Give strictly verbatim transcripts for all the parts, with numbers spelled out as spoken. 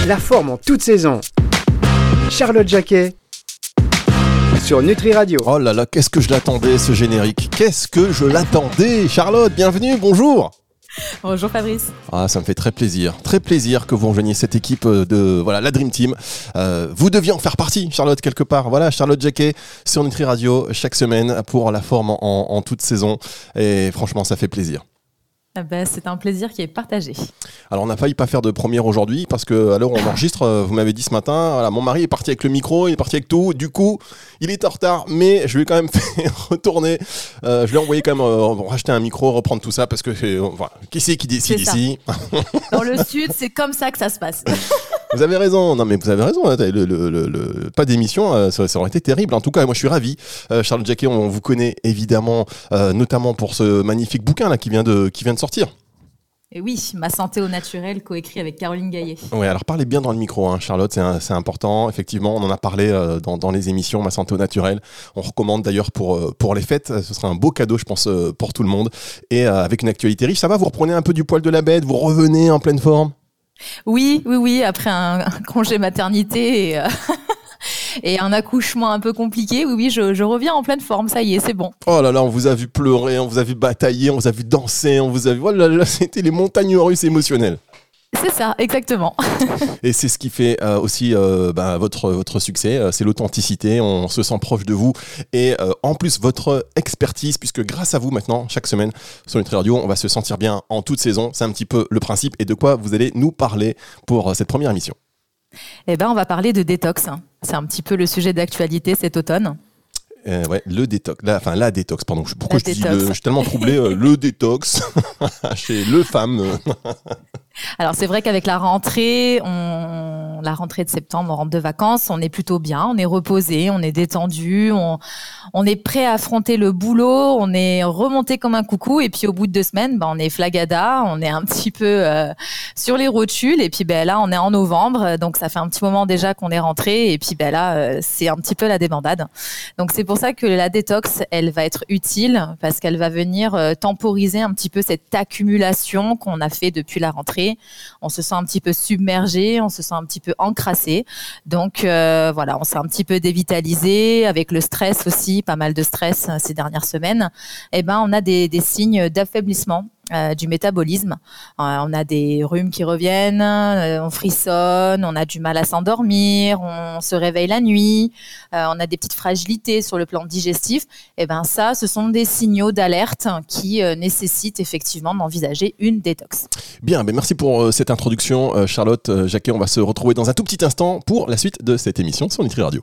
La forme en toute saison. Charlotte Jacquet sur Nutri Radio. Oh là là, qu'est-ce que je l'attendais ce générique. Qu'est-ce que je l'attendais. Charlotte, bienvenue, bonjour. Bonjour Fabrice. Ah, ça me fait très plaisir, très plaisir que vous rejoigniez cette équipe de voilà la Dream Team. Euh, vous deviez en faire partie, Charlotte, quelque part. Voilà, Charlotte Jacquet sur Nutri Radio chaque semaine pour la forme en, en toute saison. Et franchement, ça fait plaisir. Ah ben, c'est un plaisir qui est partagé. Alors on n'a failli pas faire de première aujourd'hui parce que à l'heure où on enregistre, vous m'avez dit ce matin, voilà, mon mari est parti avec le micro, il est parti avec tout, du coup il est en retard, mais je lui ai quand même fait retourner, euh, je lui ai envoyé quand même euh, racheter un micro, reprendre tout ça parce que euh, voilà, qui c'est qui décide c'est ici? Dans le sud, c'est comme ça que ça se passe. Vous avez raison, non mais vous avez raison, le, le, le, le, pas d'émission, euh, ça, ça aurait été terrible. En tout cas, moi je suis ravi. Euh, Charlotte Jacquet, on, on vous connaît évidemment, euh, notamment pour ce magnifique bouquin là qui vient de, qui vient de sortir. Et oui, Ma santé au naturel, coécrit avec Caroline Gaillet. Oui, alors parlez bien dans le micro, hein, Charlotte, c'est, un, c'est important. Effectivement, on en a parlé euh, dans, dans les émissions Ma santé au naturel. On recommande d'ailleurs pour, euh, pour les fêtes. Ce sera un beau cadeau, je pense, euh, pour tout le monde. Et euh, avec une actualité riche, ça va, vous reprenez un peu du poil de la bête, vous revenez en pleine forme? Oui, oui, oui, après un, un congé maternité et, euh, et un accouchement un peu compliqué, oui, oui, je, je reviens en pleine forme, ça y est, c'est bon. Oh là là, on vous a vu pleurer, on vous a vu batailler, on vous a vu danser, on vous a vu... Oh là là, c'était les montagnes russes émotionnelles. C'est ça, exactement. Et c'est ce qui fait euh, aussi euh, bah, votre, votre succès, euh, c'est l'authenticité, on se sent proche de vous. Et euh, en plus, votre expertise, puisque grâce à vous maintenant, chaque semaine sur Nutri Radio, on va se sentir bien en toute saison. C'est un petit peu le principe. Et de quoi vous allez nous parler pour euh, cette première émission? Eh ben, on va parler de détox. C'est un petit peu le sujet d'actualité cet automne. Euh, ouais, le détox, la, enfin la détox, pardon. Pourquoi la je détox. dis le, je suis tellement troublé, euh, le détox chez le femme. Alors c'est vrai qu'avec la rentrée, on, la rentrée de septembre, on rentre de vacances, on est plutôt bien, on est reposé, on est détendu, on, on est prêt à affronter le boulot, on est remonté comme un coucou et puis au bout de deux semaines, ben, on est flagada, on est un petit peu euh, sur les rotules et puis ben là on est en novembre, donc ça fait un petit moment déjà qu'on est rentré et puis ben là euh, c'est un petit peu la débandade. Donc c'est pour ça que la détox, elle va être utile parce qu'elle va venir euh, temporiser un petit peu cette accumulation qu'on a fait depuis la rentrée. On se sent un petit peu submergé, on se sent un petit peu encrassé. Donc euh, voilà, on s'est un petit peu dévitalisé avec le stress aussi, pas mal de stress euh, ces dernières semaines. Eh ben, on a des, des signes d'affaiblissement euh, du métabolisme. Euh, on a des rhumes qui reviennent, euh, on frissonne, on a du mal à s'endormir, on se réveille la nuit, euh, on a des petites fragilités sur le plan digestif. Eh ben ça, ce sont des signaux d'alerte qui euh, nécessitent effectivement d'envisager une détox. Bien, ben merci pour euh, cette introduction, euh, Charlotte euh, Jacquet. On va se retrouver dans un tout petit instant pour la suite de cette émission sur Nutri Radio.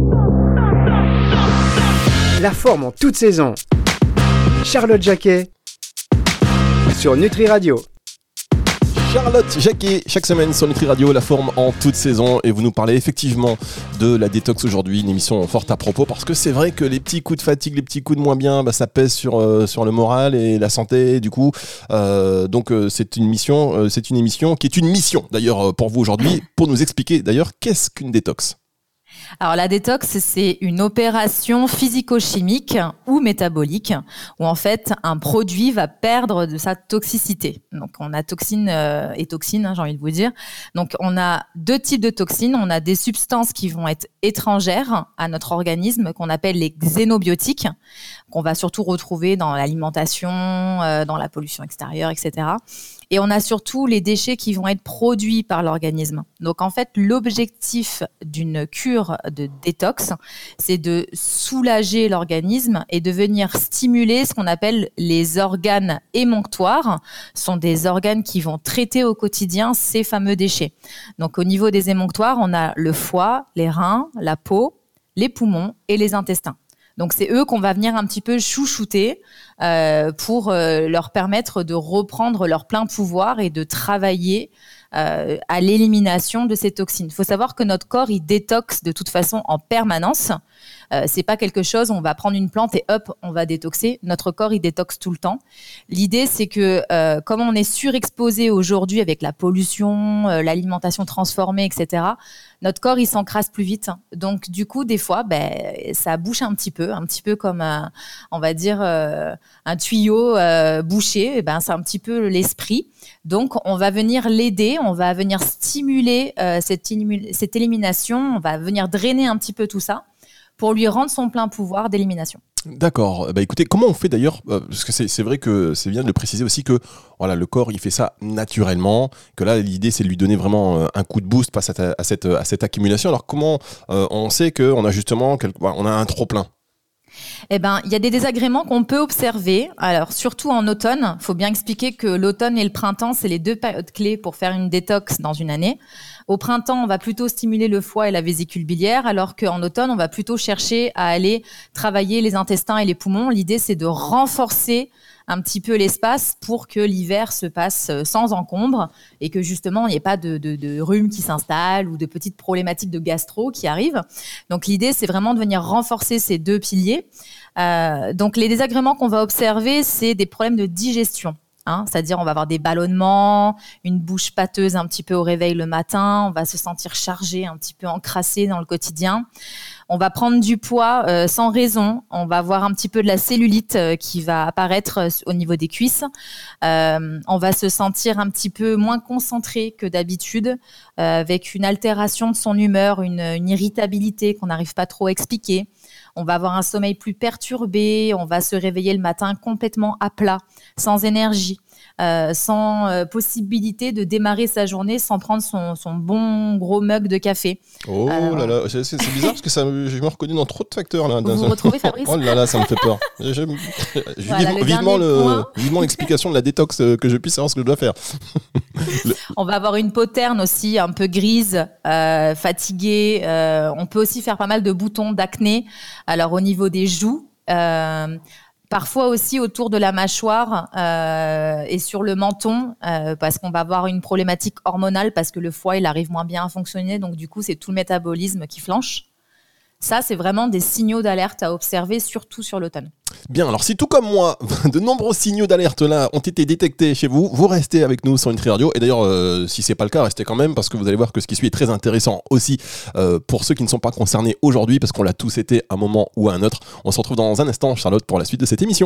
La forme en toute saison. Charlotte Jacquet sur Nutri Radio. Charlotte Jacquet, chaque semaine sur Nutri Radio, la forme en toute saison. Et vous nous parlez effectivement de la détox aujourd'hui, une émission forte à propos, parce que c'est vrai que les petits coups de fatigue, les petits coups de moins bien, bah, ça pèse sur, euh, sur le moral et la santé, du coup. Euh, donc euh, c'est une mission, euh, c'est une émission qui est une mission, d'ailleurs, euh, pour vous aujourd'hui, pour nous expliquer, d'ailleurs, qu'est-ce qu'une détox ? Alors la détox, c'est une opération physico-chimique ou métabolique où en fait un produit va perdre de sa toxicité. Donc on a toxines euh, et toxines, hein, j'ai envie de vous dire. Donc on a deux types de toxines. On a des substances qui vont être étrangères à notre organisme qu'on appelle les xénobiotiques, qu'on va surtout retrouver dans l'alimentation, euh, dans la pollution extérieure, et cetera. Et on a surtout les déchets qui vont être produits par l'organisme. Donc en fait, l'objectif d'une cure de détox, c'est de soulager l'organisme et de venir stimuler ce qu'on appelle les organes émonctoires. Ce sont des organes qui vont traiter au quotidien ces fameux déchets. Donc au niveau des émonctoires, on a le foie, les reins, la peau, les poumons et les intestins. Donc c'est eux qu'on va venir un petit peu chouchouter euh, pour euh, leur permettre de reprendre leur plein pouvoir et de travailler euh, à l'élimination de ces toxines. Il faut savoir que notre corps, il détoxe de toute façon en permanence. Euh, c'est pas quelque chose, on va prendre une plante et hop, on va détoxer. Notre corps, il détoxe tout le temps. L'idée, c'est que euh, comme on est surexposé aujourd'hui avec la pollution, euh, l'alimentation transformée, et cetera, notre corps, il s'encrasse plus vite. Donc, du coup, des fois, ben, ça bouche un petit peu, un petit peu comme, un, on va dire, euh, un tuyau euh, bouché. Et ben, c'est un petit peu l'esprit. Donc, on va venir l'aider, on va venir stimuler euh, cette, élimin- cette élimination, on va venir drainer un petit peu tout ça pour lui rendre son plein pouvoir d'élimination. D'accord. Bah écoutez, comment on fait d'ailleurs euh, parce que c'est, c'est vrai que c'est bien de le préciser aussi que voilà, le corps il fait ça naturellement, que là l'idée c'est de lui donner vraiment euh, un coup de boost face à, ta, à cette à cette accumulation. Alors comment euh, on sait que on a justement quelque, on a un trop plein? Eh ben, il y a des désagréments qu'on peut observer. Alors, surtout en automne, il faut bien expliquer que l'automne et le printemps, c'est les deux périodes clés pour faire une détox dans une année. Au printemps, on va plutôt stimuler le foie et la vésicule biliaire, alors qu'en automne, on va plutôt chercher à aller travailler les intestins et les poumons. L'idée, c'est de renforcer un petit peu l'espace pour que l'hiver se passe sans encombre et que justement, il n'y ait pas de, de, de rhume qui s'installe ou de petites problématiques de gastro qui arrivent. Donc, l'idée, c'est vraiment de venir renforcer ces deux piliers. Euh, donc, les désagréments qu'on va observer, c'est des problèmes de digestion. Hein, c'est-à-dire on va avoir des ballonnements, une bouche pâteuse un petit peu au réveil le matin, on va se sentir chargé, un petit peu encrassé dans le quotidien. On va prendre du poids euh, sans raison, on va avoir un petit peu de la cellulite euh, qui va apparaître euh, au niveau des cuisses. Euh, on va se sentir un petit peu moins concentré que d'habitude, euh, avec une altération de son humeur, une, une irritabilité qu'on n'arrive pas trop à expliquer. On va avoir un sommeil plus perturbé, on va se réveiller le matin complètement à plat, sans énergie, euh, sans euh, possibilité de démarrer sa journée sans prendre son, son bon gros mug de café. Oh euh, là là, c'est, c'est bizarre parce que ça, je me reconnais dans trop de facteurs là. Vous vous retrouvez, Fabrice ? Oh là là, ça me fait peur. Je, je, voilà, vive, le vivement, le, point. vivement l'explication de la détox, que je puisse savoir ce que je dois faire. le... On va avoir une peau terne aussi, un peu grise, euh, fatiguée. Euh, on peut aussi faire pas mal de boutons d'acné. Alors au niveau des joues, euh, parfois aussi autour de la mâchoire euh, et sur le menton, euh, parce qu'on va avoir une problématique hormonale, parce que le foie il arrive moins bien à fonctionner, donc du coup c'est tout le métabolisme qui flanche. Ça, c'est vraiment des signaux d'alerte à observer, surtout sur l'automne. Bien, alors si tout comme moi, de nombreux signaux d'alerte là ont été détectés chez vous, vous restez avec nous sur Nutri Radio. Et d'ailleurs, euh, si c'est pas le cas, restez quand même, parce que vous allez voir que ce qui suit est très intéressant aussi euh, pour ceux qui ne sont pas concernés aujourd'hui, parce qu'on l'a tous été à un moment ou à un autre. On se retrouve dans un instant, Charlotte, pour la suite de cette émission.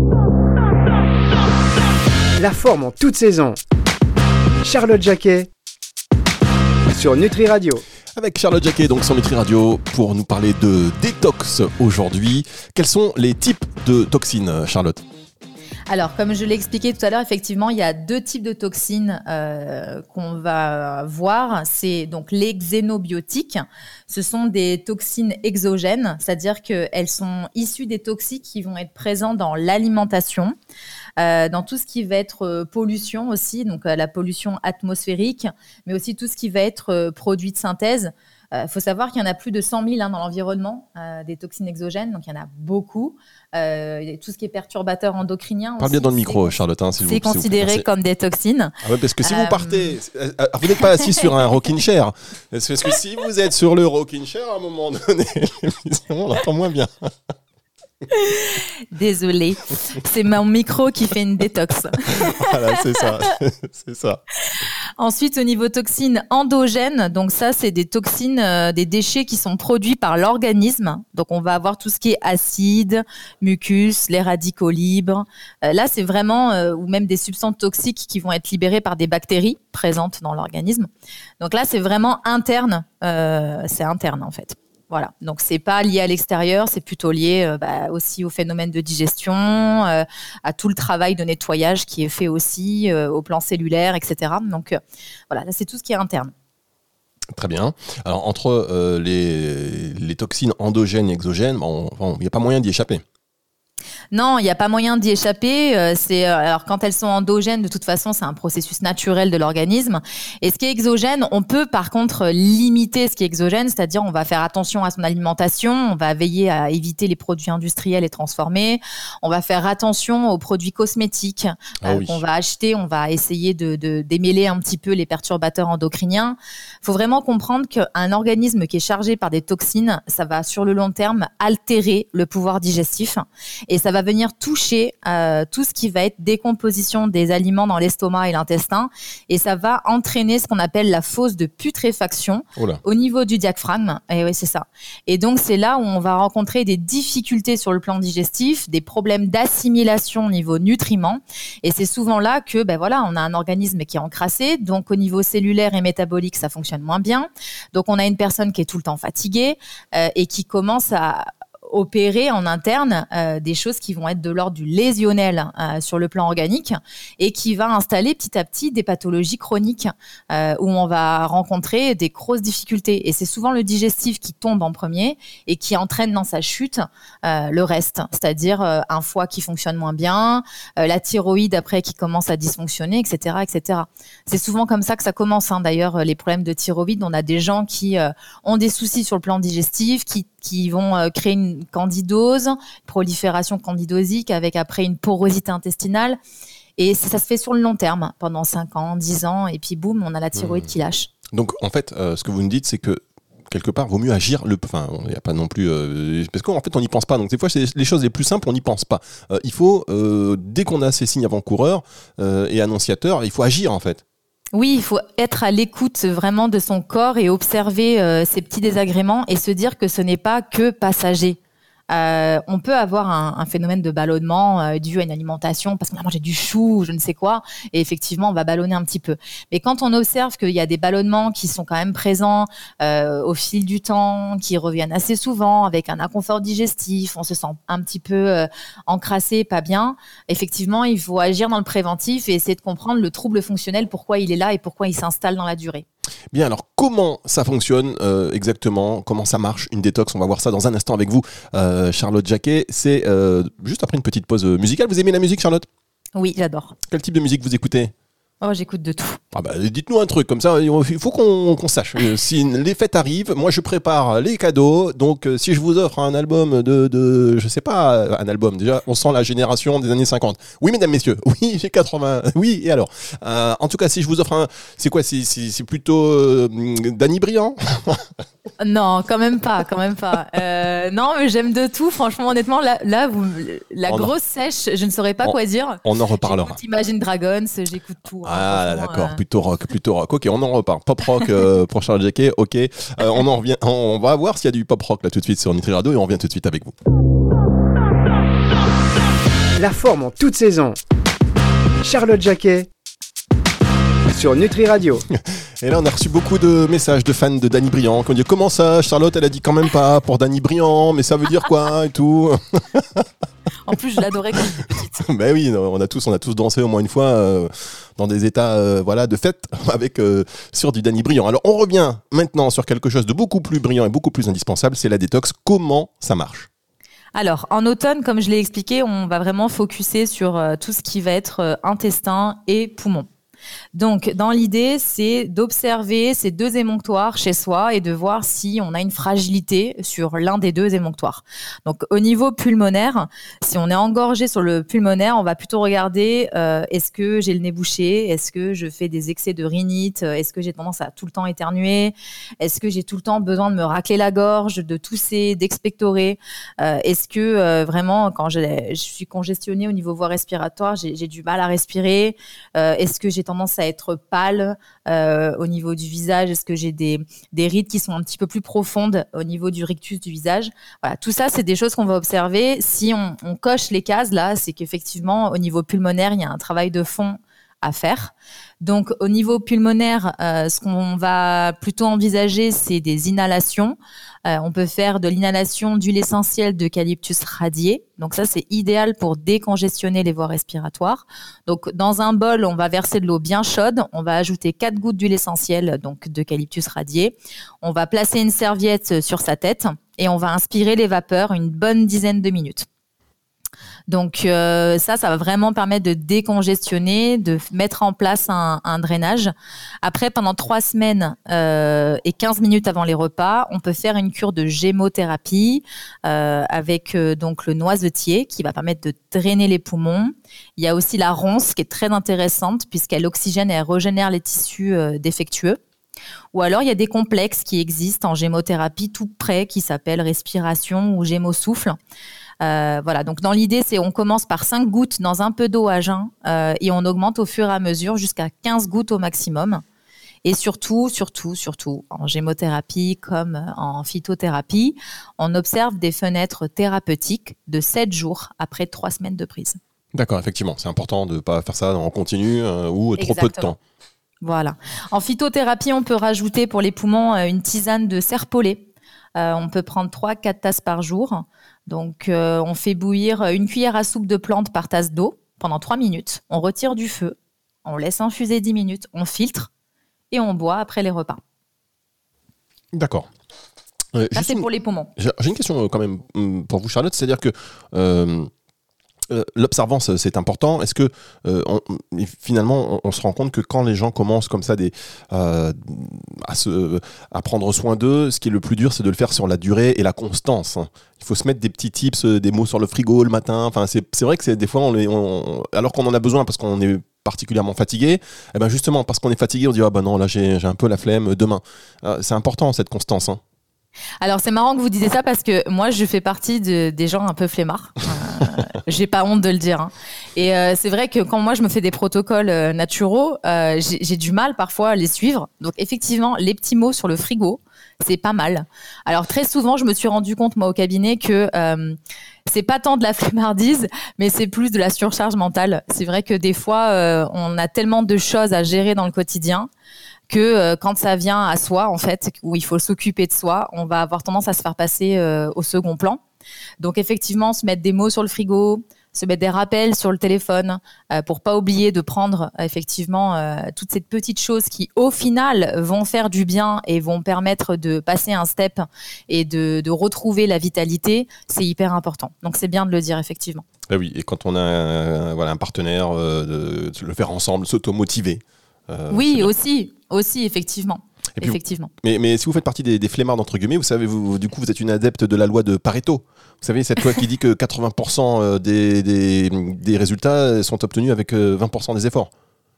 La forme en toute saison. Charlotte Jacquet sur Nutri Radio. Avec Charlotte Jacquet, donc sur Nutri Radio, pour nous parler de détox aujourd'hui. Quels sont les types de toxines, Charlotte ? Alors, comme je l'ai expliqué tout à l'heure, effectivement, il y a deux types de toxines euh, qu'on va voir. C'est donc les xénobiotiques. Ce sont des toxines exogènes, c'est-à-dire qu'elles sont issues des toxiques qui vont être présents dans l'alimentation, euh, dans tout ce qui va être euh, pollution aussi, donc euh, la pollution atmosphérique, mais aussi tout ce qui va être euh, produit de synthèse. Il euh, faut savoir qu'il y en a plus de cent mille hein, dans l'environnement, euh, des toxines exogènes, donc il y en a beaucoup. Euh, tout ce qui est perturbateur endocrinien. Parle bien dans le micro, Charlotte. Hein, s'il c'est vous, considéré s'il vous comme des toxines. Ah ouais, parce que si euh... vous partez, vous n'êtes pas assis sur un rocking chair. Parce que si vous êtes sur le rocking chair, à un moment donné, on l'entend moins bien. Désolée, c'est mon micro qui fait une détox. Voilà, c'est ça, c'est ça. Ensuite, au niveau toxines endogènes, donc ça, c'est des toxines, euh, des déchets qui sont produits par l'organisme. Donc, on va avoir tout ce qui est acide, mucus, les radicaux libres. Euh, là, c'est vraiment, euh, ou même des substances toxiques qui vont être libérées par des bactéries présentes dans l'organisme. Donc là, c'est vraiment interne. Euh, c'est interne, en fait. Voilà, donc c'est pas lié à l'extérieur, c'est plutôt lié euh, bah, aussi au phénomène de digestion, euh, à tout le travail de nettoyage qui est fait aussi euh, au plan cellulaire, et cetera. Donc euh, voilà, là c'est tout ce qui est interne. Très bien. Alors entre euh, les, les toxines endogènes et exogènes, il bon, bon, n'y a pas moyen d'y échapper. Non, il n'y a pas moyen d'y échapper. Euh, c'est, euh, alors, quand elles sont endogènes, de toute façon, c'est un processus naturel de l'organisme. Et ce qui est exogène, on peut par contre limiter ce qui est exogène, c'est-à-dire on va faire attention à son alimentation, on va veiller à éviter les produits industriels et transformés, on va faire attention aux produits cosmétiques ah euh, oui. qu'on va acheter, on va essayer de, de démêler un petit peu les perturbateurs endocriniens. Il faut vraiment comprendre qu'un organisme qui est chargé par des toxines, ça va sur le long terme altérer le pouvoir digestif et ça va va venir toucher euh, tout ce qui va être décomposition des aliments dans l'estomac et l'intestin, et ça va entraîner ce qu'on appelle la fosse de putréfaction Oula. Au niveau du diaphragme. Et oui, c'est ça. Et donc c'est là où on va rencontrer des difficultés sur le plan digestif, des problèmes d'assimilation au niveau nutriments, et c'est souvent là que ben voilà, on a un organisme qui est encrassé, donc au niveau cellulaire et métabolique, ça fonctionne moins bien. Donc on a une personne qui est tout le temps fatiguée euh, et qui commence à opérer en interne euh, des choses qui vont être de l'ordre du lésionnel euh, sur le plan organique et qui va installer petit à petit des pathologies chroniques euh, où on va rencontrer des grosses difficultés. Et c'est souvent le digestif qui tombe en premier et qui entraîne dans sa chute euh, le reste, c'est-à-dire euh, un foie qui fonctionne moins bien, euh, la thyroïde après qui commence à dysfonctionner, et cetera, et cetera. C'est souvent comme ça que ça commence. Hein. D'ailleurs, les problèmes de thyroïde, on a des gens qui euh, ont des soucis sur le plan digestif, qui qui vont euh, créer une candidose, prolifération candidosique avec après une porosité intestinale. Et ça, ça se fait sur le long terme, pendant cinq ans, dix ans, et puis boum, on a la thyroïde mmh. qui lâche. Donc en fait, euh, ce que vous nous dites, c'est que quelque part, vaut mieux agir. Le, enfin, il n'y a pas non plus... Euh, parce qu'en fait, on n'y pense pas. Donc des fois, c'est les choses les plus simples, on n'y pense pas. Euh, il faut, euh, dès qu'on a ces signes avant-coureurs euh, et annonciateurs, il faut agir en fait. Oui, il faut être à l'écoute vraiment de son corps et observer euh, ces petits désagréments et se dire que ce n'est pas que passager. Euh, on peut avoir un, un phénomène de ballonnement euh, dû à une alimentation parce qu'on a mangé du chou ou je ne sais quoi, et effectivement on va ballonner un petit peu. Mais quand on observe qu'il y a des ballonnements qui sont quand même présents euh, au fil du temps, qui reviennent assez souvent avec un inconfort digestif, on se sent un petit peu euh, encrassé, pas bien, effectivement il faut agir dans le préventif et essayer de comprendre le trouble fonctionnel, pourquoi il est là et pourquoi il s'installe dans la durée. Bien, alors comment ça fonctionne euh, exactement, comment ça marche une détox? On va voir ça dans un instant avec vous, euh, Charlotte Jacquet. C'est euh, juste après une petite pause musicale. Vous aimez la musique, Charlotte? Oui, j'adore. Quel type de musique vous écoutez? Oh, j'écoute de tout. Ah bah, dites-nous un truc, comme ça, il faut qu'on, qu'on sache. Si les fêtes arrivent, moi je prépare les cadeaux, donc euh, si je vous offre un album de, de, je sais pas, un album, déjà, on sent la génération des années cinquante. Oui, mesdames, messieurs, oui, j'ai quatre-vingts, oui, et alors euh, en tout cas, si je vous offre un, c'est quoi, c'est, c'est, c'est plutôt euh, Danny Briand? Non, quand même pas, quand même pas. Euh, non, mais j'aime de tout, franchement, honnêtement, là, là vous, la on grosse en... sèche, je ne saurais pas on, quoi dire. On en reparlera. J'écoute Imagine Dragons, j'écoute tout. Ah d'accord, euh... plutôt rock, plutôt rock. Ok, on en repart. Pop rock euh, pour Charlotte Jacquet. Ok, euh, on en revient. On va voir s'il y a du pop rock là tout de suite sur Nutri Radio et on revient tout de suite avec vous. La forme en toute saison. Charlotte Jacquet sur Nutri Radio. Et là, on a reçu beaucoup de messages de fans de Danny Briand qui ont dit comment ça, Charlotte, elle a dit quand même pas pour Danny Briand, mais ça veut dire quoi et tout. En plus, je l'adorais quand j'étais petite. Ben oui, on a tous, on a tous dansé au moins une fois euh, dans des états, euh, voilà, de fête avec euh, sur du Danny Briand. Alors, on revient maintenant sur quelque chose de beaucoup plus brillant et beaucoup plus indispensable, c'est la détox. Comment ça marche? Alors, en automne, comme je l'ai expliqué, on va vraiment focuser sur euh, tout ce qui va être euh, intestin et poumon. Donc, dans l'idée, c'est d'observer ces deux émonctoires chez soi et de voir si on a une fragilité sur l'un des deux émonctoires. Donc, au niveau pulmonaire, si on est engorgé sur le pulmonaire, on va plutôt regarder euh, est-ce que j'ai le nez bouché, est-ce que je fais des excès de rhinite, est-ce que j'ai tendance à tout le temps éternuer, est-ce que j'ai tout le temps besoin de me racler la gorge, de tousser, d'expectorer, euh, est-ce que euh, vraiment, quand je, je suis congestionnée au niveau voie respiratoire, j'ai, j'ai du mal à respirer, euh, est-ce que j'ai tendance à être pâle euh, au niveau du visage, est-ce que j'ai des, des rides qui sont un petit peu plus profondes au niveau du rictus du visage. Voilà, tout ça, c'est des choses qu'on va observer. Si on, on coche les cases, là, c'est qu'effectivement, au niveau pulmonaire, il y a un travail de fond à faire. Donc, au niveau pulmonaire, euh, ce qu'on va plutôt envisager, c'est des inhalations. Euh, on peut faire de l'inhalation d'huile essentielle d'eucalyptus radié. Donc ça, c'est idéal pour décongestionner les voies respiratoires. Donc, dans un bol, on va verser de l'eau bien chaude. On va ajouter quatre gouttes d'huile essentielle, donc d'eucalyptus radié. On va placer une serviette sur sa tête et on va inspirer les vapeurs une bonne dizaine de minutes. Donc euh, ça, ça va vraiment permettre de décongestionner, de mettre en place un, un drainage. Après, pendant trois semaines euh, et quinze minutes avant les repas, on peut faire une cure de gémothérapie euh, avec euh, donc le noisetier qui va permettre de drainer les poumons. Il y a aussi la ronce qui est très intéressante puisqu'elle oxygène et elle régénère les tissus euh, défectueux. Ou alors, il y a des complexes qui existent en gémothérapie tout près qui s'appellent respiration ou gémosouffle. Euh, voilà, donc dans l'idée, c'est on commence par cinq gouttes dans un peu d'eau à jeun euh, et on augmente au fur et à mesure jusqu'à quinze gouttes au maximum. Et surtout, surtout, surtout, en gémothérapie comme en phytothérapie, on observe des fenêtres thérapeutiques de sept jours après trois semaines de prise. D'accord, effectivement, c'est important de ne pas faire ça en continu euh, ou trop Exactement. peu de temps. Voilà. En phytothérapie, on peut rajouter pour les poumons une tisane de serpollet. Euh, on peut prendre trois à quatre tasses par jour. Donc, euh, on fait bouillir une cuillère à soupe de plante par tasse d'eau pendant trois minutes. On retire du feu, on laisse infuser dix minutes, on filtre et on boit après les repas. D'accord. Euh, Ça, c'est une... pour les poumons. J'ai une question quand même pour vous, Charlotte. C'est-à-dire que euh, euh, l'observance, c'est important. Est-ce que euh, on, finalement, on, on se rend compte que quand les gens commencent comme ça des, euh, à, se, à prendre soin d'eux, ce qui est le plus dur, c'est de le faire sur la durée et la constance. Il faut se mettre des petits tips, des mots sur le frigo le matin. Enfin, c'est, c'est vrai que c'est, des fois, on, les, on, alors qu'on en a besoin parce qu'on est particulièrement fatigué, eh ben justement, parce qu'on est fatigué, on dit « Ah ben non, là, j'ai, j'ai un peu la flemme demain. » C'est important, cette constance. Hein. Alors, c'est marrant que vous disiez ça parce que moi, je fais partie de, des gens un peu flemmards. Euh, j'ai pas honte de le dire. Hein. Et euh, c'est vrai que quand moi, je me fais des protocoles euh, naturaux, euh, j'ai, j'ai du mal parfois à les suivre. Donc, effectivement, les petits mots sur le frigo, c'est pas mal. Alors, très souvent, je me suis rendu compte, moi, au cabinet, que euh, c'est pas tant de la flemmardise, mais c'est plus de la surcharge mentale. C'est vrai que des fois, euh, on a tellement de choses à gérer dans le quotidien que euh, quand ça vient à soi, en fait, où il faut s'occuper de soi, on va avoir tendance à se faire passer euh, au second plan. Donc, effectivement, se mettre des mots sur le frigo, se mettre des rappels sur le téléphone euh, pour pas oublier de prendre effectivement euh, toutes ces petites choses qui, au final, vont faire du bien et vont permettre de passer un step et de, de retrouver la vitalité, c'est hyper important. Donc, c'est bien de le dire, effectivement. Ah oui, et quand on a un, voilà, un partenaire, euh, de, de le faire ensemble, s'automotiver. Euh, oui, aussi, aussi, effectivement. Et puis, effectivement. Mais, mais si vous faites partie des, des flemmards, entre guillemets, vous savez, vous, du coup, vous êtes une adepte de la loi de Pareto. Vous savez, cette loi qui dit que quatre-vingts pour cent des, des, des résultats sont obtenus avec vingt pour cent des efforts.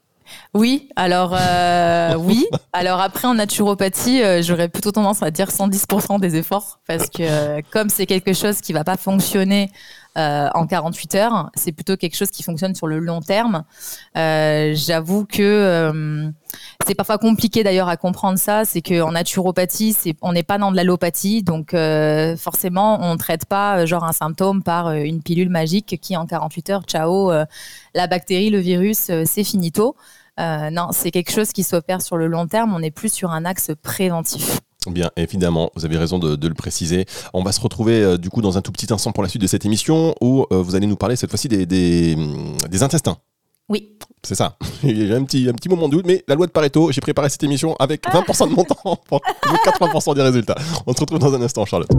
Oui, alors euh, oui. Alors après en naturopathie, euh, j'aurais plutôt tendance à dire cent dix pour cent des efforts parce que euh, comme c'est quelque chose qui va pas fonctionner euh, en quarante-huit heures, c'est plutôt quelque chose qui fonctionne sur le long terme. Euh, j'avoue que euh, c'est parfois compliqué d'ailleurs à comprendre ça. C'est qu'en naturopathie, c'est, on n'est pas dans de l'allopathie, donc euh, forcément on traite pas genre un symptôme par une pilule magique qui en quarante-huit heures, ciao, euh, la bactérie, le virus, euh, c'est finito. Euh, non, c'est quelque chose qui s'opère sur le long terme. On est plus sur un axe préventif. Bien, évidemment, vous avez raison de, de le préciser. On va se retrouver euh, du coup dans un tout petit instant pour la suite de cette émission où euh, vous allez nous parler cette fois-ci des, des, des intestins. Oui. C'est ça. J'ai un petit, un petit moment de doute, mais la loi de Pareto, j'ai préparé cette émission avec vingt pour cent de mon temps pour quatre-vingts pour cent des résultats. On se retrouve dans un instant, Charlotte.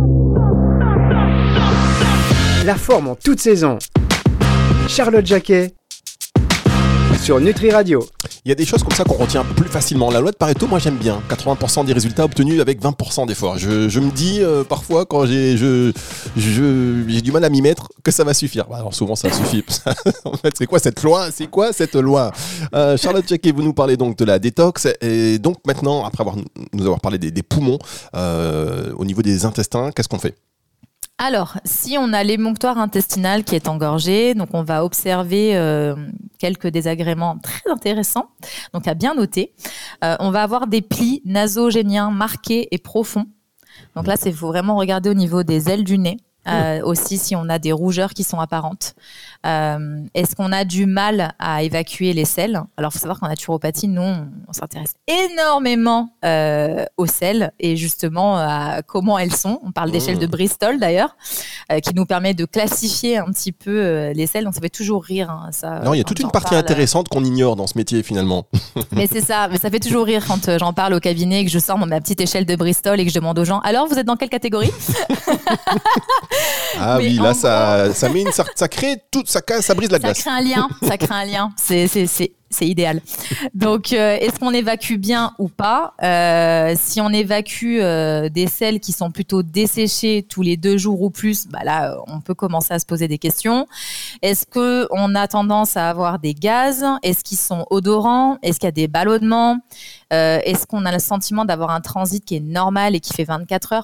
La forme en toute saison. Charlotte Jacquet sur Nutri Radio. Il y a des choses comme ça qu'on retient plus facilement. La loi de Pareto, moi j'aime bien. quatre-vingts pour cent des résultats obtenus avec vingt pour cent d'efforts. Je, je me dis euh, parfois quand j'ai, je, je, j'ai du mal à m'y mettre que ça va suffire. Alors souvent ça suffit. En fait, c'est quoi cette loi ? C'est quoi cette loi ? euh, Charlotte Jacquet, vous nous parlez donc de la détox. Et donc maintenant, après avoir, nous avoir parlé des, des poumons, euh, au niveau des intestins, qu'est-ce qu'on fait ? Alors, si on a l'émonctoire intestinal qui est engorgé, donc on va observer euh, quelques désagréments très intéressants, donc à bien noter. Euh, on va avoir des plis nasogéniens marqués et profonds. Donc là, il faut vraiment regarder au niveau des ailes du nez. Euh, mmh. Aussi, si on a des rougeurs qui sont apparentes. Euh, est-ce qu'on a du mal à évacuer les selles ? Alors, il faut savoir qu'en naturopathie, nous, on, on s'intéresse énormément euh, aux selles et justement à comment elles sont. On parle d'échelle de Bristol, d'ailleurs, euh, qui nous permet de classifier un petit peu euh, les selles. Donc, ça fait toujours rire. Hein, ça, non, il y a toute une partie parle. intéressante qu'on ignore dans ce métier, finalement. Mais c'est ça. Mais ça fait toujours rire quand euh, j'en parle au cabinet et que je sors ma petite échelle de Bristol et que je demande aux gens « Alors, vous êtes dans quelle catégorie ?» Ah mais oui, là, ça, gros... ça met une, ça crée tout, ça casse, ça brise la glace. Ça crée un lien, ça crée un lien. C'est, c'est, c'est, c'est idéal. Donc, euh, est-ce qu'on évacue bien ou pas ? euh, Si on évacue euh, des selles qui sont plutôt desséchées tous les deux jours ou plus, bah là, on peut commencer à se poser des questions. Est-ce que on a tendance à avoir des gaz ? Est-ce qu'ils sont odorants ? Est-ce qu'il y a des ballonnements ? euh, Est-ce qu'on a le sentiment d'avoir un transit qui est normal et qui fait vingt-quatre heures ?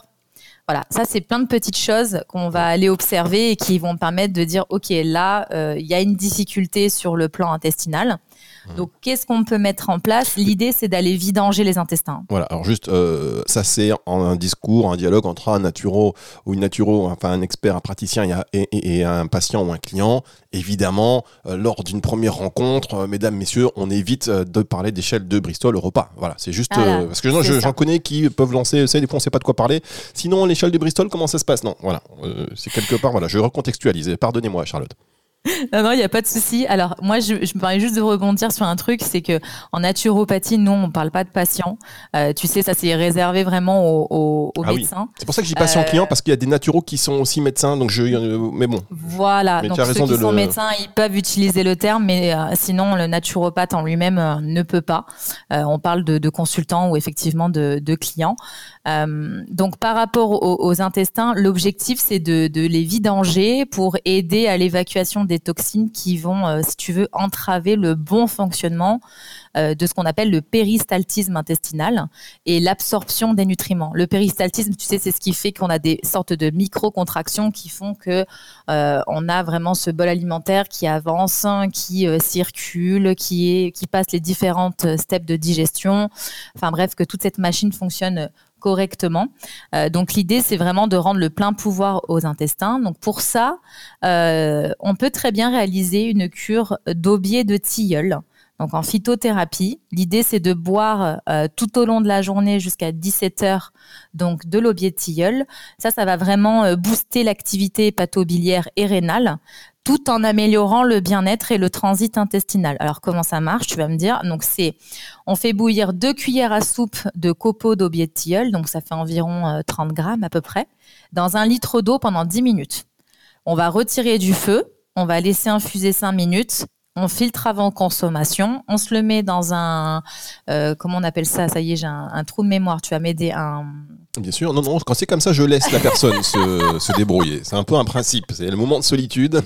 Voilà, ça c'est plein de petites choses qu'on va aller observer et qui vont permettre de dire ok, là il euh, y a une difficulté sur le plan intestinal. Donc, qu'est-ce qu'on peut mettre en place ? L'idée, c'est d'aller vidanger les intestins. Voilà, alors juste, euh, ça c'est un discours, un dialogue entre un naturo ou une naturo, enfin un expert, un praticien et, et, et un patient ou un client. Évidemment, euh, lors d'une première rencontre, euh, mesdames, messieurs, on évite euh, de parler d'échelle de Bristol au repas. Voilà, c'est juste, voilà, euh, parce que non, je, j'en connais qui peuvent lancer, ça, des fois on sait pas de quoi parler. Sinon, l'échelle de Bristol, comment ça se passe ? Non, voilà, euh, c'est quelque part, voilà, je recontextualise. Pardonnez-moi, Charlotte. Non, non, il n'y a pas de souci. Alors, moi, je, je me permets juste de rebondir sur un truc, c'est que en naturopathie, nous, on ne parle pas de patients. Euh, tu sais, ça, c'est réservé vraiment aux, aux, aux ah médecins. Oui. C'est pour ça que je dis patient-client, euh... parce qu'il y a des naturaux qui sont aussi médecins, donc je... Mais bon. Voilà, mais donc ceux qui sont le... médecins, ils peuvent utiliser le terme, mais euh, sinon, le naturopathe en lui-même euh, ne peut pas. Euh, on parle de, de consultants ou effectivement de, de clients. Euh, donc, par rapport aux, aux intestins, l'objectif, c'est de, de les vidanger pour aider à l'évacuation des toxines qui vont, euh, si tu veux, entraver le bon fonctionnement euh, de ce qu'on appelle le péristaltisme intestinal et l'absorption des nutriments. Le péristaltisme, tu sais, c'est ce qui fait qu'on a des sortes de micro-contractions qui font que euh, on a vraiment ce bol alimentaire qui avance, qui euh, circule, qui, est, qui passe les différentes steps de digestion. Enfin bref, que toute cette machine fonctionne correctement. Euh, donc l'idée, c'est vraiment de rendre le plein pouvoir aux intestins. Donc pour ça, euh, on peut très bien réaliser une cure d'aubier de tilleul. Donc en phytothérapie, l'idée c'est de boire euh, tout au long de la journée jusqu'à dix-sept heures donc de l'aubier de tilleul. Ça, ça va vraiment euh, booster l'activité hépatobiliaire et rénale, tout en améliorant le bien-être et le transit intestinal. Alors comment ça marche ? Tu vas me dire. Donc c'est, on fait bouillir deux cuillères à soupe de copeaux d'aubier de tilleul, donc ça fait environ euh, trente grammes à peu près, dans un litre d'eau pendant dix minutes. On va retirer du feu, on va laisser infuser cinq minutes. On filtre avant consommation, on se le met dans un, euh, comment on appelle ça ? Ça y est, j'ai un, un trou de mémoire. Tu vas m'aider un. Bien sûr, non, non. Quand c'est comme ça, je laisse la personne se, se débrouiller. C'est un peu un principe. C'est le moment de solitude.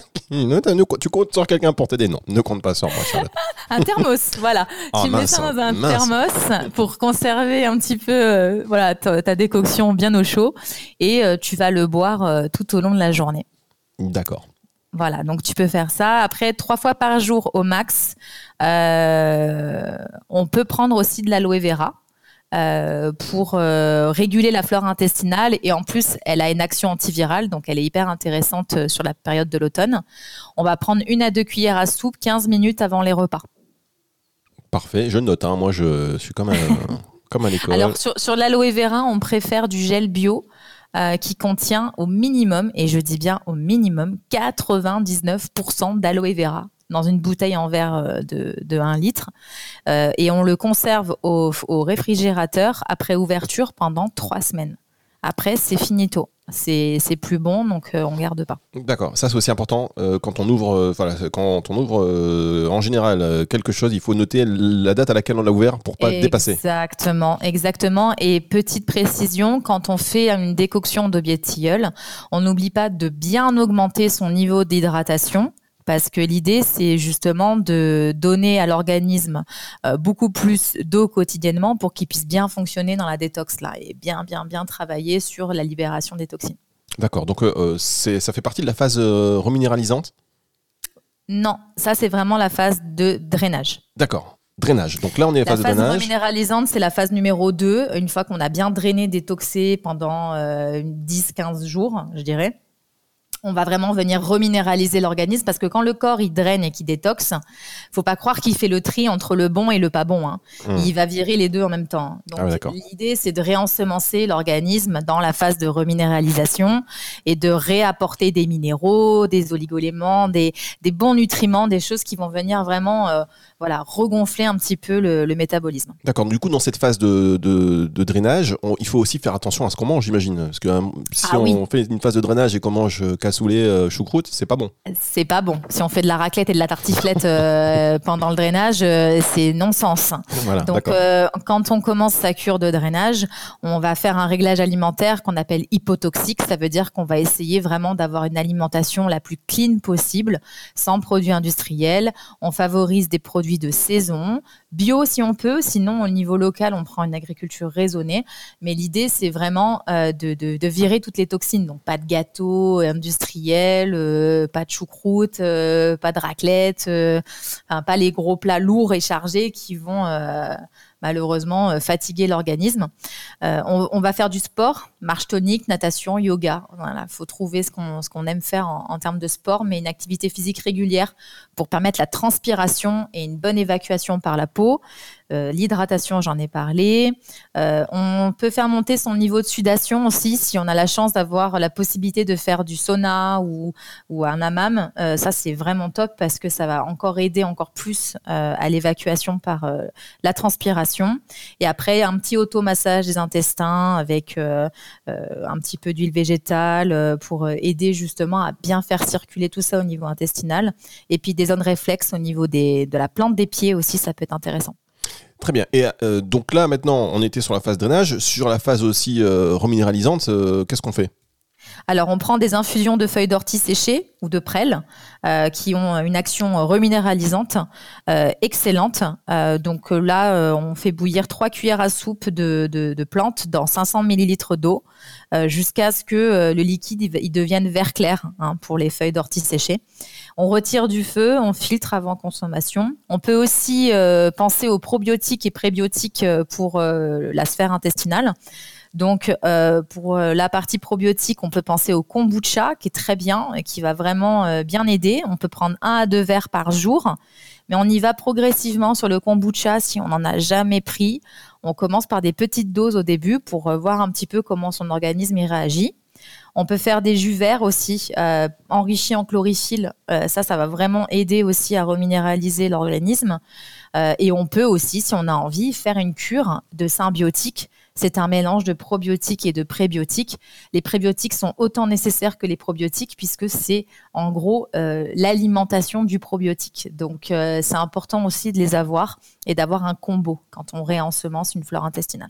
Tu comptes sur quelqu'un pour t'aider ? Non, ne compte pas sur moi, Charlotte. Un thermos, voilà. Oh, tu mince, mets ça dans un mince. thermos pour conserver un petit peu, euh, voilà, ta, ta décoction bien au chaud, et euh, tu vas le boire euh, tout au long de la journée. D'accord. Voilà, donc tu peux faire ça. Après, trois fois par jour au max. Euh, on peut prendre aussi de l'aloe vera euh, pour euh, réguler la flore intestinale. Et en plus, elle a une action antivirale, donc elle est hyper intéressante sur la période de l'automne. On va prendre une à deux cuillères à soupe quinze minutes avant les repas. Parfait, je note. Hein. Moi, je suis comme, un, comme à l'école. Alors, sur, sur l'aloe vera, on préfère du gel bio. Euh, qui contient au minimum, et je dis bien au minimum, quatre-vingt-dix-neuf pour cent d'aloe vera dans une bouteille en verre de, de un litre. Euh, et on le conserve au, au réfrigérateur après ouverture pendant trois semaines. Après, c'est finito. C'est, c'est plus bon, donc euh, on garde pas. D'accord, ça c'est aussi important euh, quand on ouvre, euh, voilà, quand on ouvre euh, en général euh, quelque chose, il faut noter la date à laquelle on l'a ouvert pour pas dépasser. Exactement, exactement. Et petite précision, quand on fait une décoction d'aubier de tilleul, on n'oublie pas de bien augmenter son niveau d'hydratation. Parce que l'idée, c'est justement de donner à l'organisme euh, beaucoup plus d'eau quotidiennement pour qu'il puisse bien fonctionner dans la détox là et bien, bien, bien travailler sur la libération des toxines. D'accord. Donc, euh, c'est, ça fait partie de la phase euh, reminéralisante ? Non, ça, c'est vraiment la phase de drainage. D'accord. Drainage. Donc là, on est à la phase, phase de drainage. La phase reminéralisante, c'est la phase numéro deux. Une fois qu'on a bien drainé, détoxé pendant euh, dix à quinze jours, je dirais. On va vraiment venir reminéraliser l'organisme parce que quand le corps il draine et qu'il détoxe, faut pas croire qu'il fait le tri entre le bon et le pas bon. Hein. Mmh. Il va virer les deux en même temps. Donc ah ouais, l'idée c'est de réensemencer l'organisme dans la phase de reminéralisation et de réapporter des minéraux, des oligoéléments, des, des bons nutriments, des choses qui vont venir vraiment euh, voilà, regonfler un petit peu le, le métabolisme. D'accord. Du coup, dans cette phase de, de, de drainage, on, il faut aussi faire attention à ce qu'on mange, j'imagine. Parce que hein, si ah, on oui. fait une phase de drainage et qu'on mange cassoulet euh, choucroute, c'est pas bon. C'est pas bon. Si on fait de la raclette et de la tartiflette euh, pendant le drainage, euh, c'est non-sens. Voilà, Donc, euh, quand on commence sa cure de drainage, on va faire un réglage alimentaire qu'on appelle hypotoxique. Ça veut dire qu'on va essayer vraiment d'avoir une alimentation la plus clean possible, sans produits industriels. On favorise des produits de saison, bio si on peut. Sinon, au niveau local, on prend une agriculture raisonnée. Mais l'idée, c'est vraiment euh, de, de, de virer toutes les toxines. Donc, pas de gâteaux industriels, euh, pas de choucroute, euh, pas de raclette, euh, enfin, pas les gros plats lourds et chargés qui vont euh, malheureusement euh, fatiguer l'organisme. Euh, on, on va faire du sport, marche tonique, natation, yoga. Voilà, faut trouver ce qu'on, ce qu'on aime faire en, en termes de sport, mais une activité physique régulière pour permettre la transpiration et une bonne évacuation par la peau. Euh, l'hydratation, j'en ai parlé. Euh, on peut faire monter son niveau de sudation aussi si on a la chance d'avoir la possibilité de faire du sauna ou, ou un hammam. Euh, ça, c'est vraiment top parce que ça va encore aider encore plus euh, à l'évacuation par euh, la transpiration. Et après, un petit automassage des intestins avec euh, euh, un petit peu d'huile végétale euh, pour aider justement à bien faire circuler tout ça au niveau intestinal. Et puis des zones réflexes au niveau des, de la plante des pieds aussi, ça peut être intéressant. Très bien. Et euh, donc là, maintenant, on était sur la phase drainage. Sur la phase aussi euh, reminéralisante, euh, qu'est-ce qu'on fait ? Alors, on prend des infusions de feuilles d'ortie séchées ou de prêle euh, qui ont une action reminéralisante euh, excellente. Euh, donc là, euh, on fait bouillir trois cuillères à soupe de, de, de plantes dans cinq cents millilitres d'eau euh, jusqu'à ce que euh, le liquide il devienne vert clair hein, pour les feuilles d'ortie séchées. On retire du feu, on filtre avant consommation. On peut aussi euh, penser aux probiotiques et prébiotiques pour euh, la sphère intestinale. Donc, euh, pour la partie probiotique, on peut penser au kombucha, qui est très bien et qui va vraiment euh, bien aider. On peut prendre un à deux verres par jour, mais on y va progressivement sur le kombucha si on n'en a jamais pris. On commence par des petites doses au début pour euh, voir un petit peu comment son organisme y réagit. On peut faire des jus verts aussi, euh, enrichis en chlorophylle. Euh, ça, ça va vraiment aider aussi à reminéraliser l'organisme. Euh, et on peut aussi, si on a envie, faire une cure de symbiotiques. C'est un mélange de probiotiques et de prébiotiques. Les prébiotiques sont autant nécessaires que les probiotiques puisque c'est en gros euh, l'alimentation du probiotique. Donc, euh, c'est important aussi de les avoir et d'avoir un combo quand on réensemence une flore intestinale.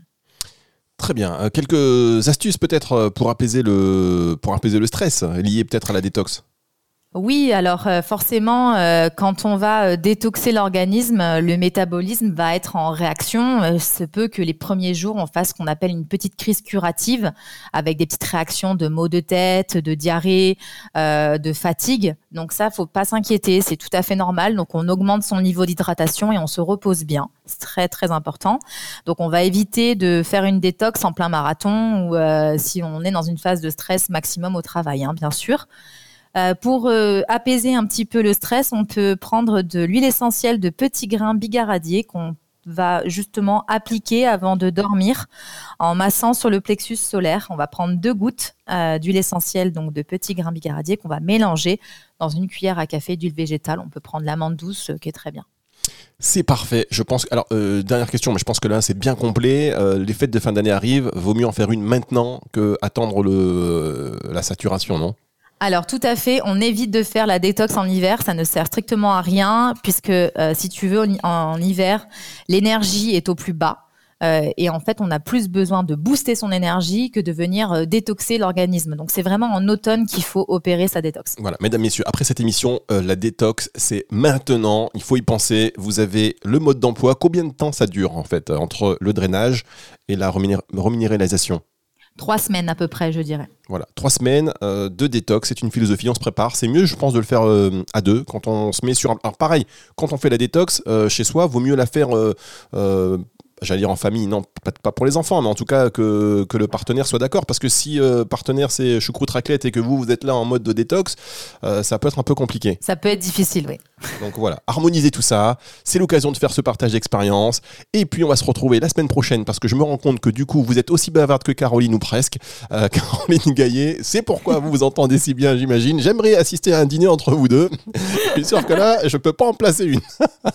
Très bien. Euh, quelques astuces peut-être pour apaiser le, pour apaiser le stress lié peut-être à la détox. Oui, alors euh, forcément, euh, quand on va euh, détoxer l'organisme, euh, le métabolisme va être en réaction. Euh, se peut que les premiers jours, on fasse ce qu'on appelle une petite crise curative avec des petites réactions de maux de tête, de diarrhée, euh, de fatigue. Donc ça, faut pas s'inquiéter, c'est tout à fait normal. Donc on augmente son niveau d'hydratation et on se repose bien. C'est très, très important. Donc on va éviter de faire une détox en plein marathon ou euh, si on est dans une phase de stress maximum au travail, hein, bien sûr. Euh, pour euh, apaiser un petit peu le stress, on peut prendre de l'huile essentielle de petits grains bigaradier qu'on va justement appliquer avant de dormir en massant sur le plexus solaire. On va prendre deux gouttes euh, d'huile essentielle, donc de petits grains bigaradier qu'on va mélanger dans une cuillère à café d'huile végétale. On peut prendre l'amande douce euh, qui est très bien. C'est parfait. Je pense. Alors, euh, dernière question, mais je pense que là, c'est bien complet. Euh, les fêtes de fin d'année arrivent. Vaut mieux en faire une maintenant que attendre le, euh, la saturation, non ? Alors tout à fait, on évite de faire la détox en hiver, ça ne sert strictement à rien puisque euh, si tu veux en, en hiver, l'énergie est au plus bas euh, et en fait on a plus besoin de booster son énergie que de venir euh, détoxer l'organisme. Donc c'est vraiment en automne qu'il faut opérer sa détox. Voilà, mesdames, messieurs, après cette émission, euh, la détox, c'est maintenant, il faut y penser. Vous avez le mode d'emploi, combien de temps ça dure en fait entre le drainage et la reminéralisation reminéralisation? Trois semaines à peu près, je dirais. Voilà, trois semaines euh, de détox, c'est une philosophie, on se prépare. C'est mieux, je pense, de le faire euh, à deux. Quand on se met sur un... Alors pareil, quand on fait la détox euh, chez soi, vaut mieux la faire... Euh, euh, J'allais dire en famille, non, pas pour les enfants, mais en tout cas que, que le partenaire soit d'accord. Parce que si euh, partenaire c'est choucroute raclette et que vous, vous êtes là en mode de détox, euh, ça peut être un peu compliqué. Ça peut être difficile, oui. Donc voilà, harmoniser tout ça, c'est l'occasion de faire ce partage d'expérience. Et puis on va se retrouver la semaine prochaine parce que je me rends compte que du coup, vous êtes aussi bavarde que Caroline ou presque. Euh, Caroline Gaillet, c'est pourquoi vous vous entendez si bien, j'imagine. J'aimerais assister à un dîner entre vous deux. Je suis sûr que là, je peux pas en placer une.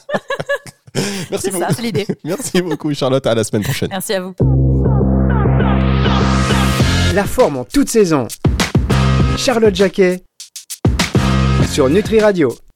Merci c'est beaucoup. ça, c'est l'idée. Merci beaucoup Charlotte, à la semaine prochaine. Merci à vous. La forme en toute saison. Charlotte Jacquet sur Nutri Radio.